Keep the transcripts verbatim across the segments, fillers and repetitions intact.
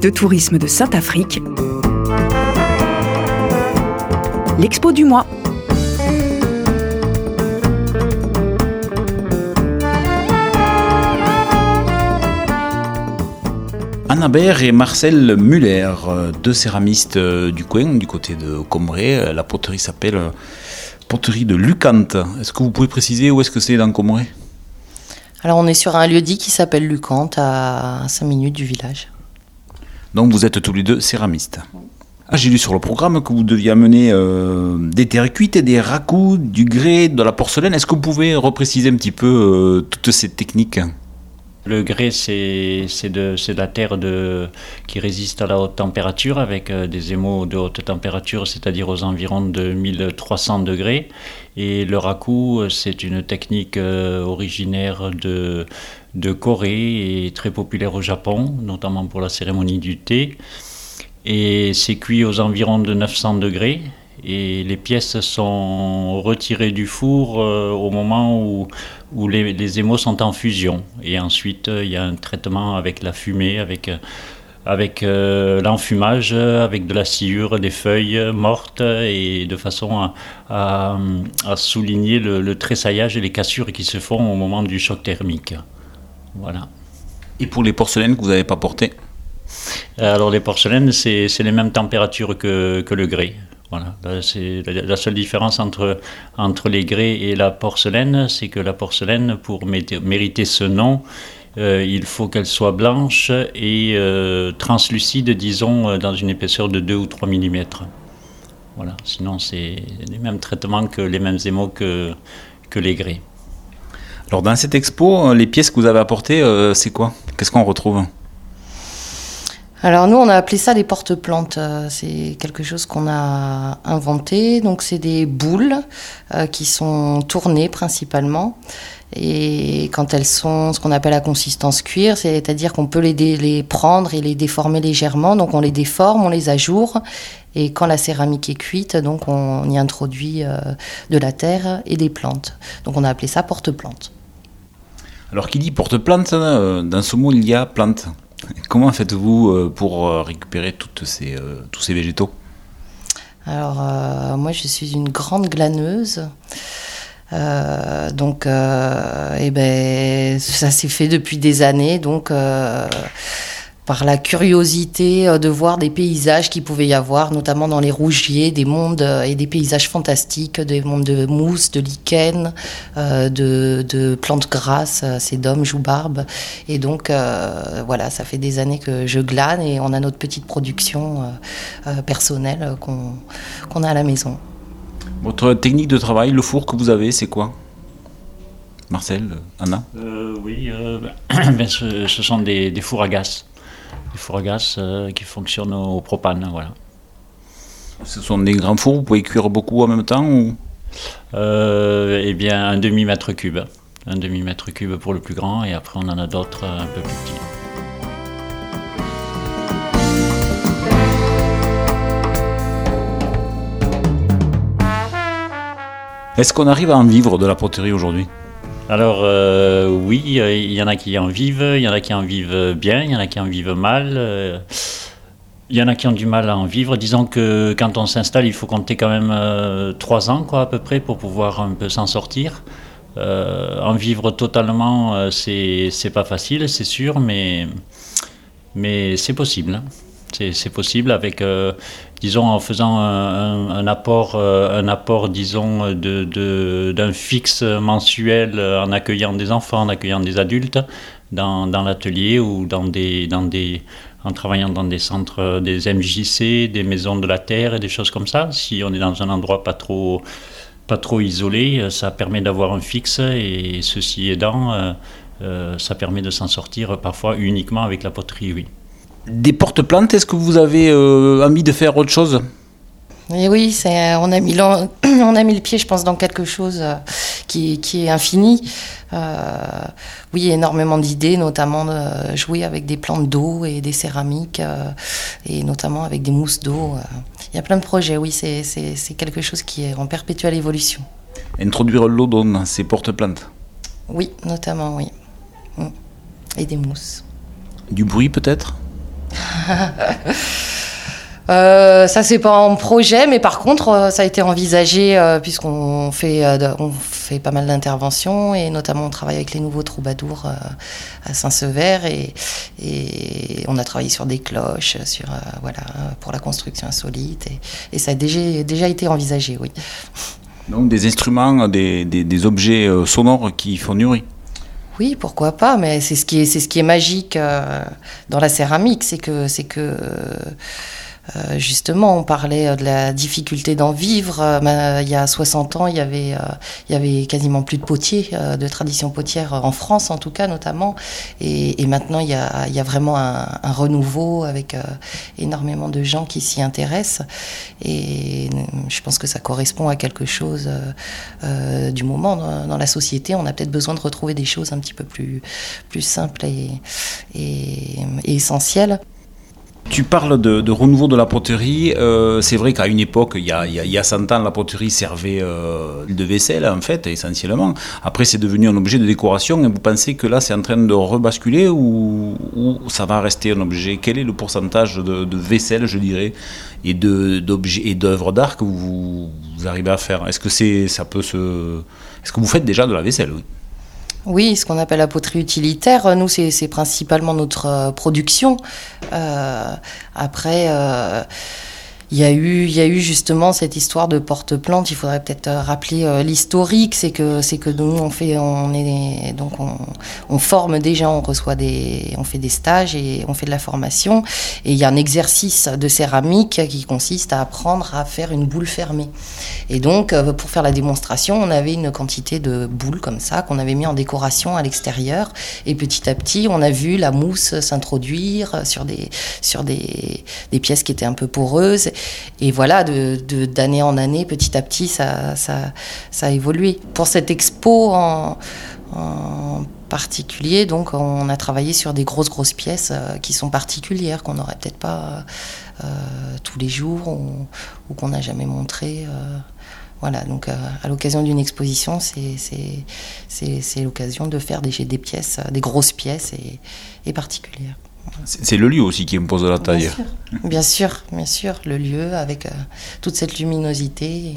de tourisme de Saint-Affrique, l'expo du mois. Anna Baer et Marcel Muller, deux céramistes du coin, du côté de Combré. La poterie s'appelle poterie de Lucante. Est-ce que vous pouvez préciser où est-ce que c'est dans Combré ? Alors on est sur un lieu-dit qui s'appelle Lucante, à cinq minutes du village. Donc vous êtes tous les deux céramistes. Ah, j'ai lu sur le programme que vous deviez amener euh, des terres cuites, des ragoûts, du grès, de la porcelaine. Est-ce que vous pouvez repréciser un petit peu euh, toutes ces techniques ? Le grès, c'est, c'est, de, c'est de la terre de, qui résiste à la haute température avec euh, des émaux de haute température, c'est-à-dire aux environs de mille trois cents degrés. Et le raku, c'est une technique euh, originaire de, de Corée et très populaire au Japon, notamment pour la cérémonie du thé. Et c'est cuit aux environs de neuf cents degrés. Et les pièces sont retirées du four euh, au moment où, où les, les émaux sont en fusion. Et ensuite, il y a un traitement avec la fumée, avec, avec euh, l'enfumage, avec de la sciure, des feuilles mortes, et de façon à, à, à souligner le, le tressaillage et les cassures qui se font au moment du choc thermique. Voilà. Et pour les porcelaines que vous n'avez pas portées ? Alors les porcelaines, c'est, c'est les mêmes températures que, que le grès. Voilà, c'est la seule différence entre, entre les grès et la porcelaine, c'est que la porcelaine, pour mériter ce nom, euh, il faut qu'elle soit blanche et euh, translucide, disons, dans une épaisseur de deux ou trois millimètres. Voilà, sinon c'est les mêmes traitements que les mêmes émaux que, que les grès. Alors dans cette expo, les pièces que vous avez apportées, euh, c'est quoi ? Qu'est-ce qu'on retrouve ? Alors nous, on a appelé ça des porte-plantes. C'est quelque chose qu'on a inventé. Donc c'est des boules euh, qui sont tournées principalement. Et quand elles sont ce qu'on appelle la consistance cuir, c'est-à-dire qu'on peut les, dé- les prendre et les déformer légèrement. Donc on les déforme, on les ajoure. Et quand la céramique est cuite, donc on y introduit euh, de la terre et des plantes. Donc on a appelé ça porte-plantes. Alors qui dit porte-plante, euh, dans ce mot il y a plante. Comment faites-vous pour récupérer toutes ces, euh, tous ces végétaux ? Alors, euh, moi, je suis une grande glaneuse. Euh, donc, euh, eh ben, ça s'est fait depuis des années. Donc, euh, par la curiosité de voir des paysages qu'il pouvait y avoir, notamment dans les rougiers, des mondes et des paysages fantastiques, des mondes de mousse, de lichen, euh, de, de plantes grasses, sédum, joubarbe. Et donc, euh, voilà, ça fait des années que je glane et on a notre petite production euh, euh, personnelle qu'on, qu'on a à la maison. Votre technique de travail, le four que vous avez, c'est quoi ? Marcel, Anna ? euh, Oui, euh, ben, ce, ce sont des, des fours à gaz. Des fours à gaz euh, qui fonctionnent au propane, voilà. Ce sont des grands fours, vous pouvez cuire beaucoup en même temps ou... euh, Eh bien, un demi-mètre cube. Un demi-mètre cube pour le plus grand, et après on en a d'autres un peu plus petits. Est-ce qu'on arrive à en vivre de la poterie aujourd'hui ? Alors euh, oui, il y en a qui en vivent, il y en a qui en vivent bien, il y en a qui en vivent mal. Euh, il y en a qui ont du mal à en vivre. Disons que quand on s'installe, il faut compter quand même euh, trois ans quoi, à peu près pour pouvoir un peu s'en sortir. Euh, en vivre totalement, euh, c'est, c'est pas facile, c'est sûr, mais, mais c'est possible. C'est, c'est possible avec, euh, disons, en faisant un, un, un apport, euh, un apport, disons, de, de, d'un fixe mensuel, en accueillant des enfants, en accueillant des adultes dans, dans l'atelier ou dans des, dans des, en travaillant dans des centres, des M J C, des maisons de la terre et des choses comme ça. Si on est dans un endroit pas trop, pas trop isolé, ça permet d'avoir un fixe, et ceci aidant, euh, euh, ça permet de s'en sortir parfois uniquement avec la poterie, oui. Des porte-plantes, est-ce que vous avez euh, envie de faire autre chose ? Et oui, c'est, on, a mis le, on a mis le pied, je pense, dans quelque chose qui, qui est infini. Euh, oui, énormément d'idées, notamment de jouer avec des plantes d'eau et des céramiques, euh, et notamment avec des mousses d'eau. Il y a plein de projets, oui, c'est, c'est, c'est quelque chose qui est en perpétuelle évolution. Introduire l'eau dans ces porte-plantes ? Oui, notamment, oui. Et des mousses. Du bruit peut-être ? Euh, ça c'est pas en projet, mais par contre euh, ça a été envisagé euh, puisqu'on fait euh, on fait pas mal d'interventions et notamment on travaille avec les nouveaux troubadours euh, à Saint-Sever et, et on a travaillé sur des cloches, sur euh, voilà pour la construction insolite et, et ça a déjà déjà été envisagé, oui. Donc des instruments, des, des, des objets euh, sonores qui font du bruit. Oui, pourquoi pas, mais c'est ce qui est c'est ce qui est magique euh, dans la céramique, c'est que c'est que euh, Euh, justement, on parlait de la difficulté d'en vivre. Euh, ben, il y a soixante ans, il y avait, euh, il y avait quasiment plus de potiers, euh, de tradition potière en France en tout cas notamment. Et, et maintenant, il y a, il y a vraiment un, un renouveau avec euh, énormément de gens qui s'y intéressent. Et je pense que ça correspond à quelque chose euh, euh, du moment dans, dans la société. On a peut-être besoin de retrouver des choses un petit peu plus, plus simples et, et, et essentielles. Tu parles de, de renouveau de la poterie. Euh, c'est vrai qu'à une époque, il y a, il y a, il y a cent ans, la poterie servait euh, de vaisselle, en fait, essentiellement. Après, c'est devenu un objet de décoration. Et vous pensez que là, c'est en train de rebasculer ou, ou ça va rester un objet? Quel est le pourcentage de, de vaisselle, je dirais, et, de, d'objets, et d'œuvres d'art que vous, vous arrivez à faire? Est-ce que, c'est, ça peut se... Est-ce que vous faites déjà de la vaisselle? Oui. Oui, ce qu'on appelle la poterie utilitaire, nous, c'est, c'est principalement notre euh, production. Euh, après, euh, il y a eu, il y a eu justement cette histoire de porte-plante. Il faudrait peut-être rappeler euh, l'historique. C'est que, c'est que nous, on fait, on est, donc on, on forme déjà, on reçoit des, on fait des stages et on fait de la formation. Et il y a un exercice de céramique qui consiste à apprendre à faire une boule fermée. Et donc, euh, pour faire la démonstration, on avait une quantité de boules comme ça qu'on avait mis en décoration à l'extérieur. Et petit à petit, on a vu la mousse s'introduire sur des, sur des, des pièces qui étaient un peu poreuses. Et voilà, de, de, d'année en année, petit à petit, ça, ça, ça a évolué. Pour cette expo en, en particulier, donc, on a travaillé sur des grosses, grosses pièces euh, qui sont particulières, qu'on n'aurait peut-être pas euh, tous les jours ou, ou qu'on n'a jamais montré. Euh, voilà, donc euh, à l'occasion d'une exposition, c'est, c'est, c'est, c'est l'occasion de faire des, des pièces, des grosses pièces et, et particulières. C'est le lieu aussi qui impose la taille. Bien sûr, bien sûr, bien sûr, le lieu avec euh, toute cette luminosité. Et...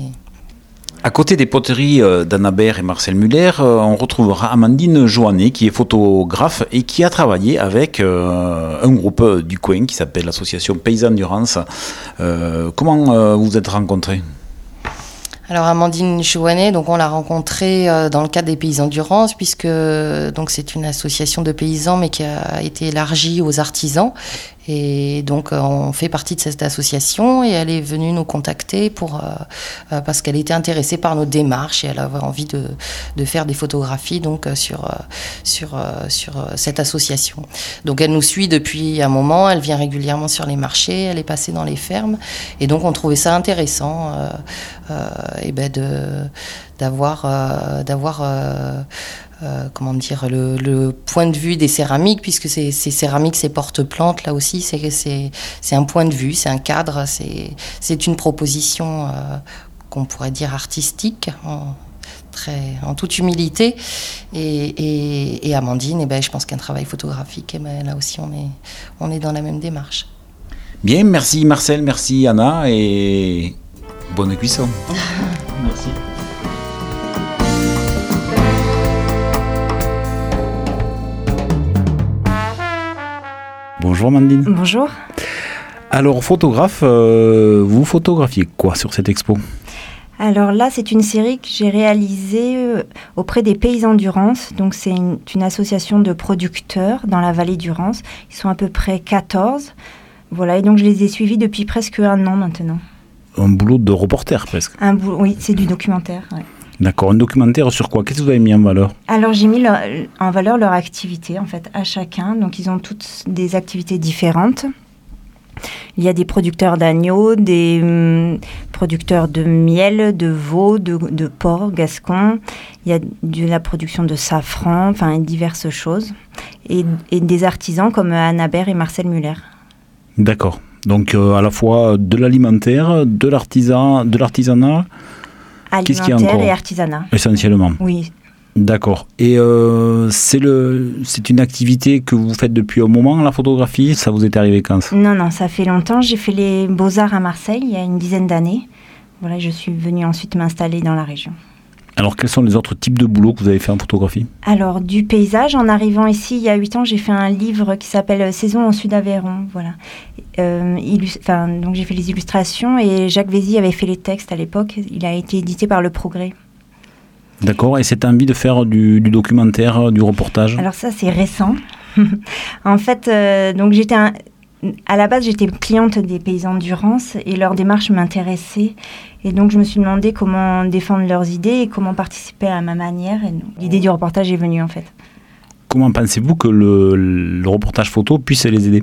À côté des poteries euh, d'Anna Baer et Marcel Muller, euh, on retrouvera Amandine Joannet, qui est photographe et qui a travaillé avec euh, un groupe du coin qui s'appelle l'association Paysans Durance. Euh, comment euh, vous êtes rencontrés ? Alors Amandine Joannet, donc on l'a rencontrée euh, dans le cadre des Paysans Durance, puisque donc c'est une association de paysans mais qui a été élargie aux artisans. Et donc on fait partie de cette association et elle est venue nous contacter pour, euh, euh, parce qu'elle était intéressée par nos démarches et elle avait envie de, de faire des photographies donc, sur, euh, sur, euh, sur euh, cette association. Donc elle nous suit depuis un moment, elle vient régulièrement sur les marchés, elle est passée dans les fermes et donc on trouvait ça intéressant euh, euh, et ben de, d'avoir... Euh, d'avoir euh, Euh, comment dire, le, le point de vue des céramiques, puisque ces, ces céramiques, ces porte-plantes, là aussi, c'est, c'est, c'est un point de vue, c'est un cadre, c'est, c'est une proposition euh, qu'on pourrait dire artistique, en, très, en toute humilité. Et, et, et Amandine, eh ben, je pense qu'un travail photographique, eh ben, là aussi, on est, on est dans la même démarche. Bien, merci Marcel, merci Anna, et bonne cuisson. Merci. Bonjour Amandine. Bonjour. Alors photographe, euh, vous photographiez quoi sur cette expo ? Alors là, c'est une série que j'ai réalisée auprès des Paysans Durance. Donc c'est une, une association de producteurs dans la vallée Durance. Ils sont à peu près quatorze. Voilà, et donc je les ai suivis depuis presque un an maintenant. Un boulot de reporter presque. Un boulot, oui, c'est du documentaire. Ouais. D'accord, un documentaire sur quoi ? Qu'est-ce que vous avez mis en valeur ? Alors j'ai mis leur, en valeur leur activité en fait à chacun. Donc ils ont toutes des activités différentes. Il y a des producteurs d'agneaux, des hum, producteurs de miel, de veau, de, de porc gascon. Il y a de la production de safran, enfin diverses choses. Et, et des artisans comme Anna Baer et Marcel Muller. D'accord. Donc euh, à la fois de l'alimentaire, de l'artisan, de l'artisanat. Alimentaire et artisanat. Essentiellement. Oui. D'accord. Et euh, c'est, le, c'est une activité que vous faites depuis un moment, la photographie? Ça vous est arrivé quand? Non, non, ça fait longtemps. J'ai fait les Beaux-Arts à Marseille il y a une dizaine d'années. Voilà, je suis venue ensuite m'installer dans la région. Alors, quels sont les autres types de boulots que vous avez fait en photographie? Alors, du paysage. En arrivant ici, il y a huit ans, j'ai fait un livre qui s'appelle « Saison en Sud-Aveyron ». Voilà. Euh, illust- enfin, donc, j'ai fait les illustrations et Jacques Vézy avait fait les textes à l'époque. Il a été édité par Le Progrès. D'accord. Et cette envie de faire du, du documentaire, du reportage? Alors ça, c'est récent. En fait, euh, donc j'étais un... à la base, j'étais cliente des paysans de Durance et leur démarche m'intéressait. Et donc, je me suis demandé comment défendre leurs idées et comment participer à ma manière. Et donc, l'idée du reportage est venue, en fait. Comment pensez-vous que le, le reportage photo puisse les aider?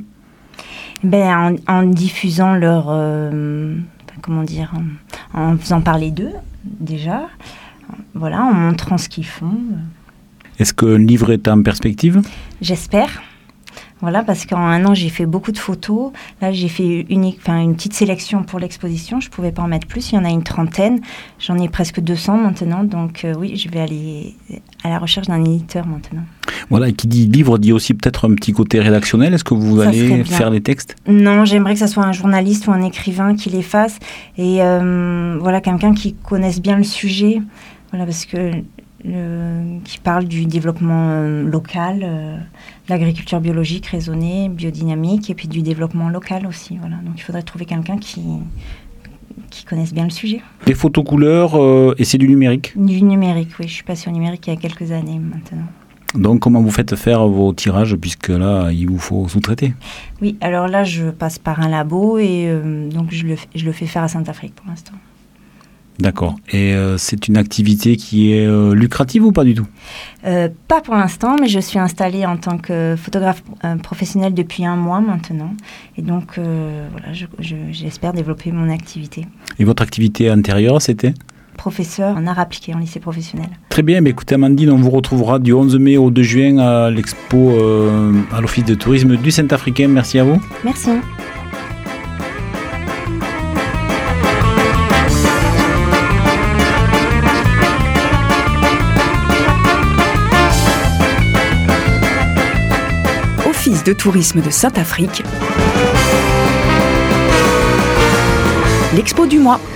Ben, en, en diffusant leur... Euh, comment dire en, en faisant parler d'eux, déjà. Voilà, en montrant ce qu'ils font. Est-ce que le livre est en perspective? J'espère. Voilà, parce qu'en un an, j'ai fait beaucoup de photos. Là, j'ai fait une, enfin, une petite sélection pour l'exposition. Je ne pouvais pas en mettre plus. Il y en a une trentaine. J'en ai presque deux cents maintenant. Donc euh, oui, je vais aller à la recherche d'un éditeur maintenant. Voilà, et qui dit livre dit aussi peut-être un petit côté rédactionnel. Est-ce que vous Ça allez serait bien. faire les textes? Non, j'aimerais que ce soit un journaliste ou un écrivain qui les fasse. Et euh, voilà, quelqu'un qui connaisse bien le sujet. Voilà, parce que... Le, qui parle du développement euh, local, euh, de l'agriculture biologique, raisonnée, biodynamique, et puis du développement local aussi. Voilà. Donc il faudrait trouver quelqu'un qui, qui connaisse bien le sujet. Les photos couleurs, euh, et c'est du numérique? Du numérique, oui. Je suis passée au numérique il y a quelques années maintenant. Donc comment vous faites faire vos tirages, puisque là, il vous faut sous-traiter? Oui, alors là, je passe par un labo, et euh, donc je le, je le fais faire à Saint-Afrique pour l'instant. D'accord. Et euh, c'est une activité qui est euh, lucrative ou pas du tout? euh, Pas pour l'instant, mais je suis installée en tant que photographe euh, professionnelle depuis un mois maintenant. Et donc, euh, voilà, je, je, j'espère développer mon activité. Et votre activité antérieure, c'était? Professeur en art appliqué en lycée professionnel. Très bien. Mais écoutez, Amandine, on vous retrouvera du onze mai au deux juin à l'expo euh, à l'Office de tourisme du Saint-Africain. Merci à vous. Merci. Office de tourisme de Saint-Afrique. L'expo du mois.